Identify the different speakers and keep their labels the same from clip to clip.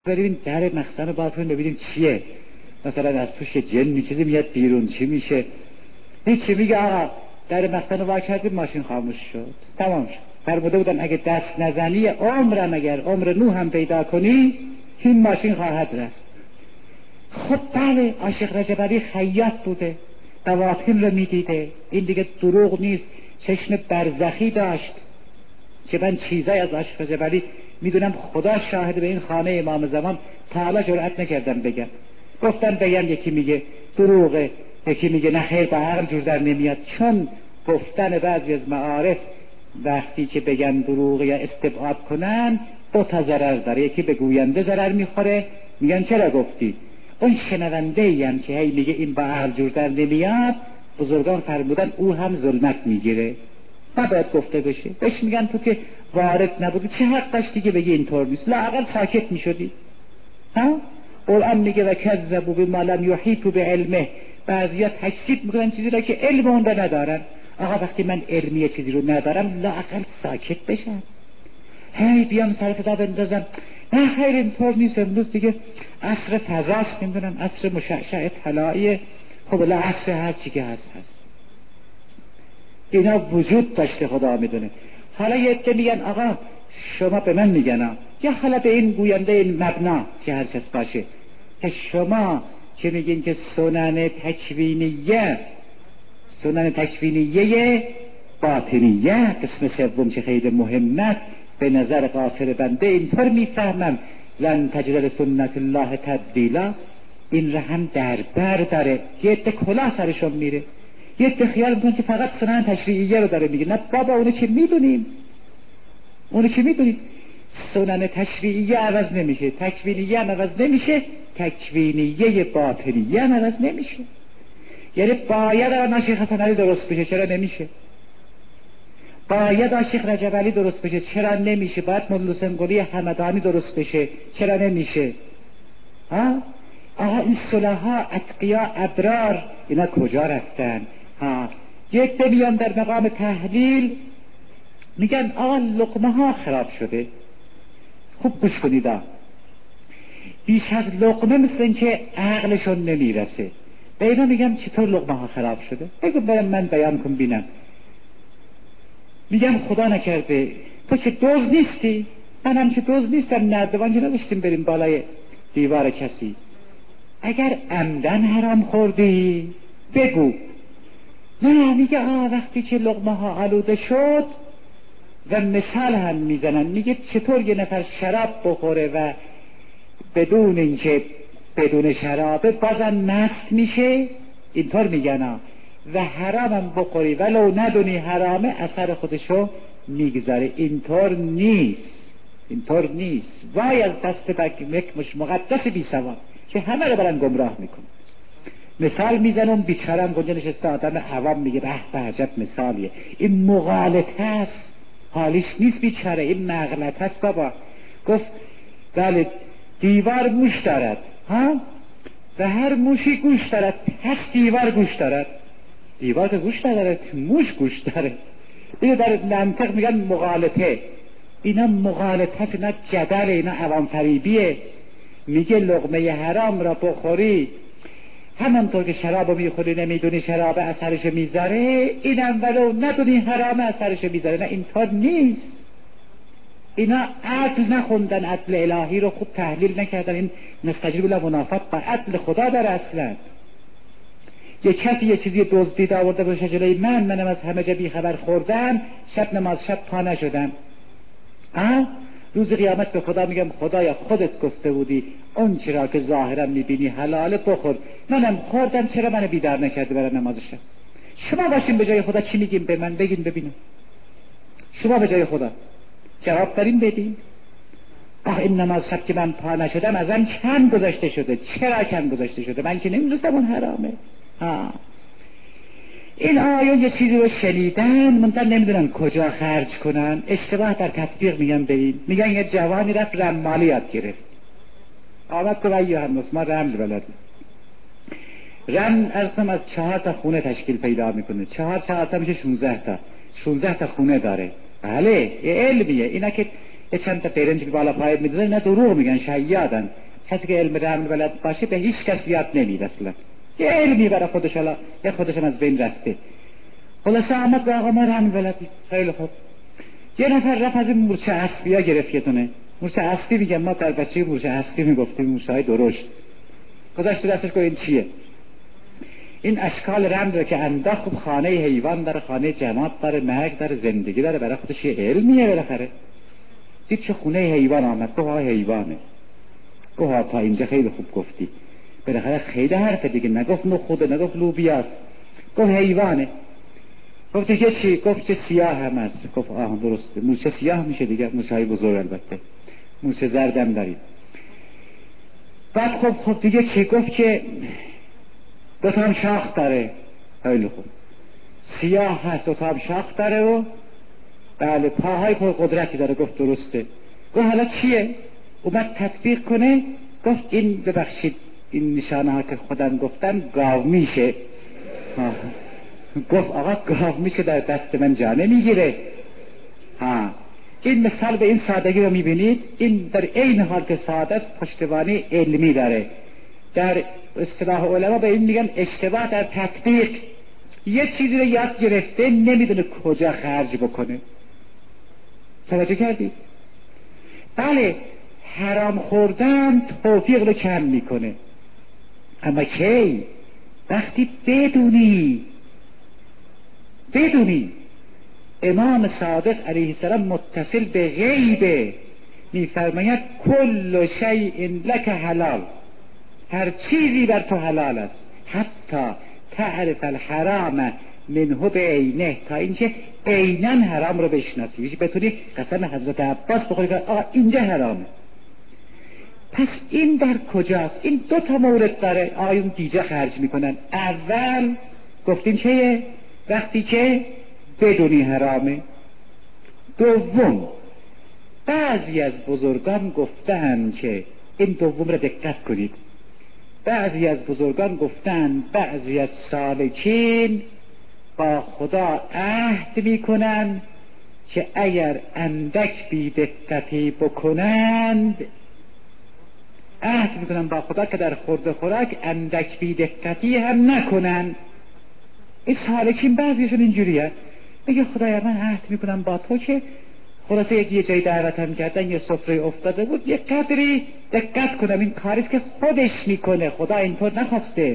Speaker 1: بریم در مخزن رو باز کنیم ببینیم چیه، مثلا از توش جن چیزی میاد بیرون، چی میشه؟ هیچی. میگه آقا در مخزن رو وا کردیم، ماشین خاموش شد، تمام شد. فرموده بودن اگه دست نزنی عمرم، اگر عمر نوح هم پیدا کنی این ماشین خواهد رفت. خب بله، عاشق رجب علی خیاط بوده، دواطن رو میدیده، این دیگه دروغ نیست، چشم برزخی داشت که من چیزای از عاشق رجب علی میدونم. خدا شاهد، به این خانه امام زمان تا حالا جرأت نکردم بگم. گفتن بگم، یکی میگه دروغه، یکی میگه نه خیر، با عقل جور در نمیاد. چون گفتن بعضی از معارف وقتی که بگن دروغه یا استبعاد کنن دو تا ضرر داره. یکی به گوینده ضرر میخوره، میگن چرا گفتی؟ اون شنونده ای هم که هی میگه این با عقل جور در نمیاد، بزرگان فرمودن او هم ظلمت میگیره، نباید گفته بشه. بهش میگن تو که وارد نبودی چه حق داشتی که بگی اینطور نیست؟ لااقل ساکت میشدی. ها؟ قرآن میگه و کذبوا بما لم یحیطوا بعلمه. بعضیا تکذیب میکنن چیزی را که علم اون را ندارن. آقا وقتی من علمی چیزی رو ندارم لااقل ساکت بشم. هی بیام سر صدا بندازم نه خیر اینطور نیست، امروز دیگه عصر فضاست، نمیدونم عصر مشعشع طلاییه. خب لا، عصر هر چی که هست. اینا وجود داشته، خدا میدونه. حالا یه عده میگن آقا شما، به من میگن یا حالا به این گوینده این مبنا که هر کس باشه، که شما که میگین که سنن تکوینیه باطنیه، قسم سوم که خیلی مهم است، به نظر قاصر بنده اینطور میفهمم لن تجد لسنت الله تبدیلا، این را هم در بر داره. یه عده کلاه سرشون میره، یه عده خیال میکنن که فقط سنن تشریعیه رو داره میگه. نه بابا، اونو که میدونیم، سنن تشریعیه عوض نمیشه، تکوینیه هم عوض نمیشه، تکوینیه باطنیه هم عوض نمیشه. یعنی باید عاشق حسن علی درست بشه، چرا نمیشه؟ باید عاشق رجب علی درست بشه، چرا نمیشه؟ باید مولا حسین قلی همدانی درست بشه، چرا نمیشه؟ ها؟ آها این صلحا، اتقیا، ابرار، اینا کجا رفتن؟ ها، یک میان در مقام تحلیل میگن آقا لقمه ها خراب شده. خوب گوش کنید، بیش از لقمه مثل این که عقلشون نمیرسه. به اینا میگم چطور لقمه ها خراب شده؟ بگو برم من بیان کن بینم. میگم خدا نکرده تو که دوز نیستی، منم که دوز نیستم، نردبان که نداشتیم بریم بالای دیوار کسی. اگر عمدن حرام خوردی بگو. نه، میگه وقتی که لقمه ها آلوده شد، و مثال هم میزنن، میگه چطور یه نفر شراب بخوره و بدون اینکه بدون شرابه بازم مست میشه، اینطور میگن و حرام هم بخوری ولو ندونی حرامه اثر خودشو میگذاره. اینطور نیست. وای از دست یک مقدس بی سواد که همه رو برن گمراه میکنه. مثال میزنم، بیچارم گنجه نشسته، آدم عوام میگه به عجب مثالیه. این مغالطه است، حالیش نیست بیچاره، این مغلطه است بابا. گفت بله دیوار گوش دارد، و هر موشی گوش دارد، پس دیوار گوش دارد. دیوار که گوش ندارد، موش گوش داره. اینو در منطق میگن مغالطه. اینا مغالطه است، اینا جدل، اینا عوام فریبیه. میگه لقمه حرام را بخوری همانطور که شراب میخوری نمیدونی شراب اثرش میذاره، اینم ولو ندونی حرام اثرش میذاره. نه اینطور نیست. اینا عدل نخوندن، عدل الهی رو خوب تحلیل نکردن. این نستجیب له منافات با عدل خدا در اصلا. یه کسی یه چیزی دزدید آورده باشه جلوی منم از همه جا بیخبر خوردم، شب نماز شب پا نشدم، روز قیامت به خدا میگم خدایا خودت گفته بودی اون چرا که ظاهرا میبینی حلاله بخور، منم خوردم، چرا منو بیدار نکرده برای نماز شب؟ شما باشین به جای خدا چی میگیم به من؟ بگین ببینم. شما به جای خدا جواب داریم بدین؟ این نماز شب که من پا نشدم ازم کم گذاشته شده. چرا کم گذاشته شده؟ من که نمیدونستم اون حرامه. این آیون یه چیزی رو شنیدن، منتها نمیدونن کجا خرج کنن، اشتباه در تطبیق میگن به این. میگن یه جوانی رفت رمالی یاد گرفت، آمد که وای یوحنس ما رمل بلدیم. رمل ارزم از 4 تا خونه تشکیل پیدا میکنه، 4 تا میشه 16 تا خونه داره. بله یه علمیه. اینا که یه چند تا برنج که بالا پای میدونه نه دروغ میگن، شیادن. کسی که علم رمل بلد باشه به هیچ کس یاد نمیده اصلا، یه علمی برای خودش، حالا یه خودشم از بین رفته. خلاصه آمد به آقا ما رمل بلدی. خیلی خوب. یه نفر رفت از این مورچه اسبی ها گرفت، یه دونه مورچه اسبی میگن، ما در بچگی مورچه اسبی میگفتیم، مورچه های درشت. گذاشت تو دستش، گفت این چیه؟ این اشکال رمل رو که انداخت، خب خانه حیوان داره، خانه جماد داره، مرگ داره، زندگی داره، برای خودش یه علمیه بالاخره. دید چه خونه حیوان آمد، گفت ها حیوانه. گفت تا اینجا خیلی خوب گفتی، بالاخره خیلی حرف دیگه، نگفت نخوده، نگفت لوبیاست، گفت حیوانه. گفت دیگه چی؟ گفت چه سیاه هم هست. گفت آه درسته، مورچه سیاه میشه دیگه، مورچه های بزرگ البته، مورچه زردم داریم. بعد خب دیگه چی؟ گفت که دوتا هم شاخ داره. خیلی خوب، سیاه هست، دوتا هم شاخ داره و بله پاهای پر قدرتی داره. گفت درسته. گفت حالا چیه؟ اومد تطبیق کنه. گفت این ببخشید این نشانه ها که خودم گفتم گاو میشه. گفت آقا گاو میشه در دست من جا نمیگیره. این مثال به این سادگی رو میبینید، این در عین حال که سعادت پشتوانه علمی داره. در اصطلاح علما به این میگن اشتباه در تطبیق. یه چیزی رو یاد گرفته نمیدونه کجا خرج بکنه. توجه کردید؟ بله، حرام خوردن توفیق رو کم میکنه، اما کی؟ وقتی بدونی. امام صادق علیه السلام متصل به غیبه، میفرماید کل شیء لک حلال، هر چیزی بر تو حلال است، حتی تعرف الحرام منه بعینه، تا اینکه عیناً حرام رو بشناسی، بتونی قسم حضرت عباس بخوری که آقا اینجا حرامه. پس این در کجاست؟ این دو تا مورد داره آیون دیجا خرج میکنن. اول گفتیم که وقتی که بدونی حرامه. دوم بعضی از بزرگان گفتن که این دوم را دقت کنید، بعضی از بزرگان گفتن بعضی از سالکین با خدا عهد میکنن که اگر اندک بی دقتی بکنند، عهد میکنن با خدا که در خورد خوراک اندک بی دقتی هم نکنن. این سالکین بعضیشون اینجوریه، میگه خدایا من عهد میکنم با تو که خلاصه یه جای دعوتم کردن، یه سفره افتاده بود، یه قدری دقت کنم، این کاریست که خودش میکنه، خدا اینطور نخواسته.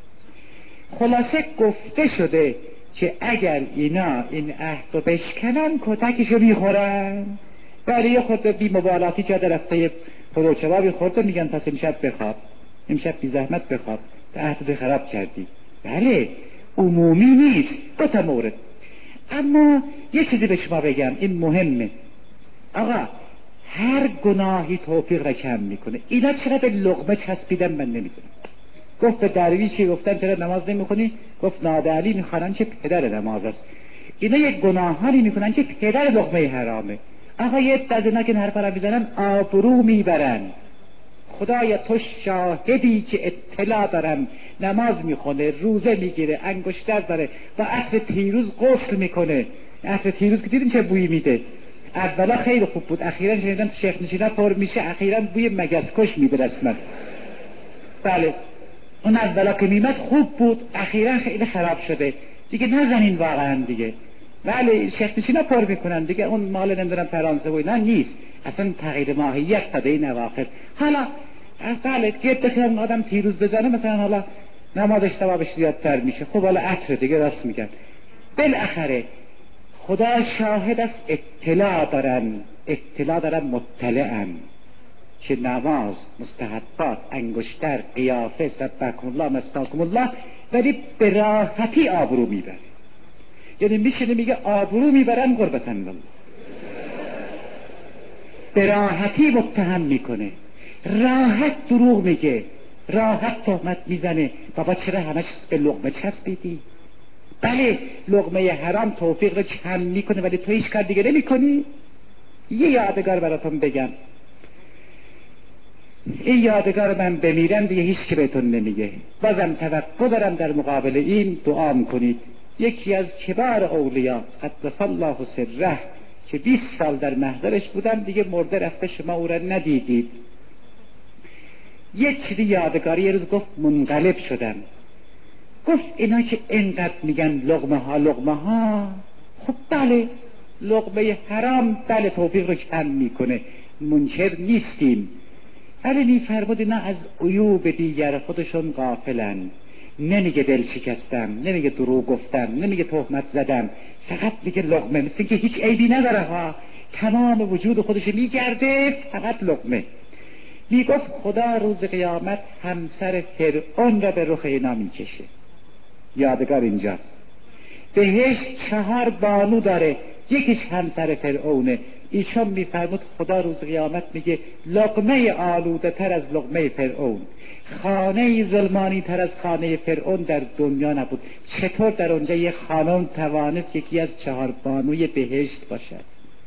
Speaker 1: خلاصه گفته شده که اگر اینا این عهد رو بشکنن کتکشو میخورن. ولی یه خورده بی مبالاتی جا در رفته پلو کبابی خورده، میگن پس امشب بخواب، امشب بی زحمت بخواب، عهد رو خراب کردی. بله عمومی نیست، دو تا مورد. اما یه چیزی به شما بگم، این مهمه. آقا هر گناهی توفیق را کم میکنه. اینا چرا به لقمه چسبیدن من نمیدونم. گفت به درویشی گفتن چرا نماز نمیخونی؟ گفت نادر علی میخوانن که پدر نماز است. اینا یک گناهانی میکنن که پدر لقمه حرامه. آقا یه از اینا که این حرفا را میزنن آبرو میبرن. خدایا تو شاهدی که اطلاع دارم، نماز میخونه، روزه میگیره، انگشتر داره، با عطر تیروز غسل میکنه. عطر تیروز که دیدین چه بویی میده. اولا خیلی خوب بود، اخیراً شنیدم شیخ نشینا پر میشه، اخیراً بوی مگس کش میده رسما. بله اون اولا که میمد خوب بود، اخیراً خیلی خراب شده دیگه، نزنین واقعاً دیگه. بله شیخ نشینا پر میکنن دیگه، اون مال نمیدونم فرانسه و اینا نیست، اصلا تغییر ماهیت داده این اواخر. حالا بله یه دفعه آدم تیروز بزنه مثلا حالا نمازش ثوابش زیادتر میشه. خب حالا عطر دیگه، راست میگن. بالاخره خدا شاهد است، اطلاع دارن مطلعن که نماز، مستحبات، انگشتر، قیافه، سبحکم الله، مستاکم الله، ولی به راحتی آبرو میبره. یعنی میشینه میگه آبرو میبرن قربتن الله، به راحتی متهم میکنه، راحت دروغ میگه، راحت تهمت میزنه. بابا چرا همش به لقمه چسبیدی؟ بله لقمه حرام توفیق رو کم میکنه، ولی تو هیچ کار دیگه نمیکنی. یه یادگار براتون بگم، این یادگار من بمیرم دیگه هیچ که بهتون نمیگه، بازم توقع دارم در مقابل این دعا میکنید. یکی از کبار اولیا قدس الله سره که 20 سال در محضرش بودم، دیگه مرده رفته، شما او را ندیدید. یک چیزی یادگاری یه روز گفت منقلب شدم، گفت اینا که اینقدر میگن لقمه ها لقمه ها، خب بله لقمه حرام بله توفیق رو کم میکنه، منکر نیستیم، ولی میفرمود اینا از عیوب دیگر خودشون غافلن. نمیگه دل شکستم، نمیگه دروغ گفتم، نمیگه تهمت زدم، فقط میگه لقمه، مثل که هیچ عیبی نداره ها، تمام وجود خودش میگرده فقط لقمه. میگفت خدا روز قیامت همسر فرعون را به رخ اینا میکشه. یادگار اینجاست. بهشت 4 بانو داره، یکیش همسر فرعونه. ایشون میفرمود خدا روز قیامت میگه لقمه آلوده تر از لقمه فرعون، خانه ظلمانی تر از خانه فرعون در دنیا نبود. چطور در اونجا یه خانم توانست یکی از 4 بانوی بهشت باشد؟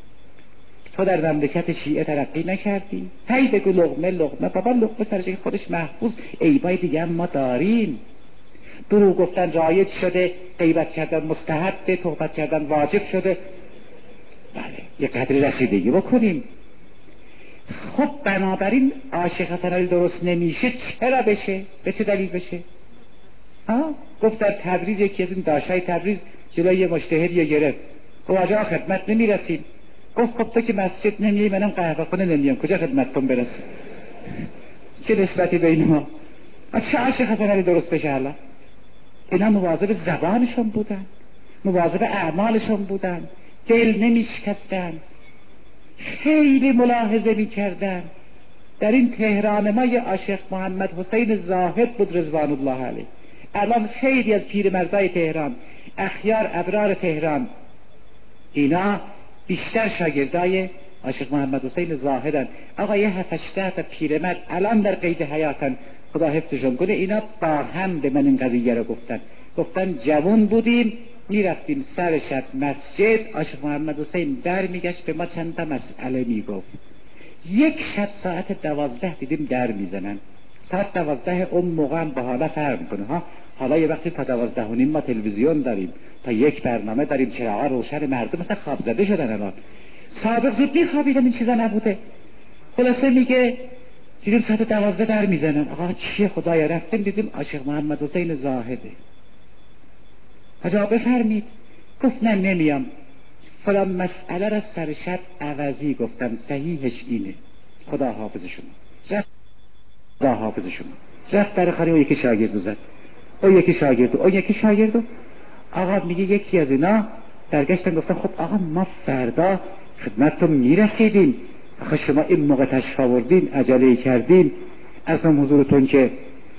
Speaker 1: تو در مملکت شیعه ترقی نکردی؟ هی بگو لقمه لقمه، بابا لقمه سرش خودش محفوظ، عیبای دیگه هم ما داریم. دروغ گفتن رایج شده، غیبت کردن مستحب، تهمت کردن واجب شده. بله یه قدر رسیدگی بکنیم. خب بنابراین عاشق حسن علی درست نمیشه، چرا بشه؟ به چه دلیل بشه؟ گفت در تبریز یکی از این داشتای تبریز جلوی یه مجتهدی گرفت، گفت آجا خدمت نمیرسیم. گفت خب تو که مسجد نمیای، منم قهوه خونه نمیام، کجا خدمتتون برسیم؟ چه نسبتی بین ما؟ چه عاشق حسن علی درست بشه حالا؟ اینا مواظب زبانشون بودن، مواظب اعمالشون بودن، دل نمیشکستن، خیلی ملاحظه میکردن. در این تهران ما یه عاشق محمد حسین زاهد بود رضوان الله علیه. الان خیلی از پیرمردای تهران، اخیار ابرار تهران، اینا بیشتر شاگردای عاشق محمد حسین زاهدن. آقا یه 7-8 تا پیرمرد الان در قید حیاتن، خدا حفظشون کنه. اینا با هم به من این قضیه رو گفتن جوان بودیم میرفتیم سر شب مسجد، عاشق محمد حسین در میگشت به ما چند تا مسئله میگفت. یک شب ساعت 12 دیدیم در میزنن. ساعت 12 اون موقع هم با حالا فرق میکنه ها. حالا یه وقتی تا 12:30 ما تلویزیون داریم، تا یک برنامه داریم، چراغا روشن، مردم مثلا خواب زده شدن. الان سابق زود میخوابیدن، این چیزا نبوده. خلاصه میگه دیدیم ساعت 12 در میزنن. آقا چیه خدایا؟ رفتیم دیدیم عاشق محمد حسین زاهده. حاجا بفرمید. گفت نه نمیام، فلان مسئله را سر شب عوضی گفتم، صحیحش اینه، خدا حافظ شما. خدا حافظ شما. رفت در خانه اون یکی شاگردو زد، اون یکی شاگردو. آقا میگه یکی از اینا برگشتن گفتن خب آقا ما فردا خدمتتون میرسیدیم، آخه شما این موقع تشریف آوردین، عجله کردین، از حضورتون که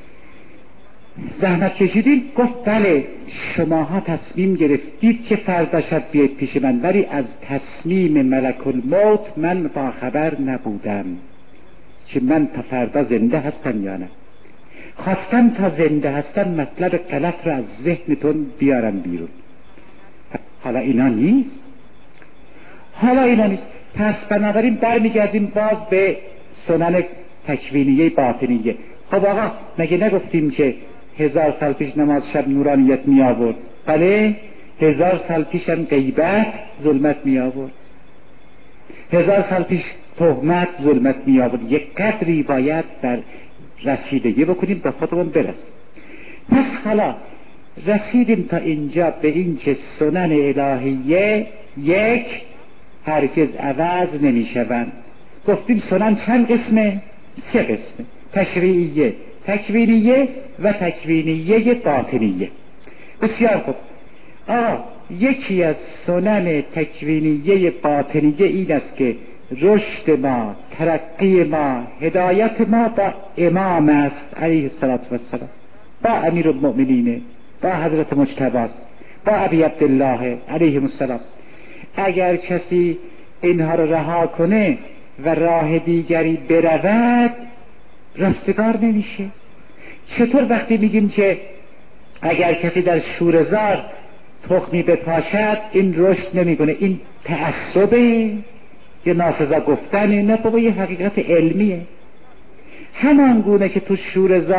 Speaker 1: زحمت کشیدین. گفت بله شماها تصمیم گرفتید که فردا شب بیاید پیش من، ولی از تصمیم ملک الموت من با خبر نبودم که من تا فردا زنده هستم یا نه. خواستم تا زنده هستم مطلب غلط رو از ذهنتون بیارم بیرون. حالا اینا نیست. پس بنابراین برمیگردیم باز به سنن تکوینیه باطنیه. خب آقا مگه نگفتیم که 1000 سال پیش نماز شب نورانیت می آورد؟ بله 1000 سال پیش هم غیبت ظلمت می آورد، 1000 سال پیش تهمت ظلمت می آورد. یک قدری باید بر رسیدگی بکنیم به خودمون برسیم. پس حالا رسیدیم تا اینجا به این که سنن الهیه یک هرگز عوض نمی شوند. گفتیم سنن چند قسمه؟ 3 قسمه: تشریعیه، تکوینیه و تکوینیه باطنیه. بسیار خوب. یکی از سنن تکوینیه باطنیه این است که رشد ما، ترقی ما، هدایت ما با امام است علیه السلام، با امیر المؤمنین، با حضرت مجتبی است، با ابی عبدالله علیه السلام. اگر کسی اینها رو رها کنه و راه دیگری برود رستگار نمیشه. چطور وقتی میگیم که اگر کسی در شوره‌زار تخمی بپاشد این رشد نمیکنه، این تعصبه یا ناسزا گفتنه؟ نه بابا، یه حقیقت علمیه. همان گونه که تو شوره‌زار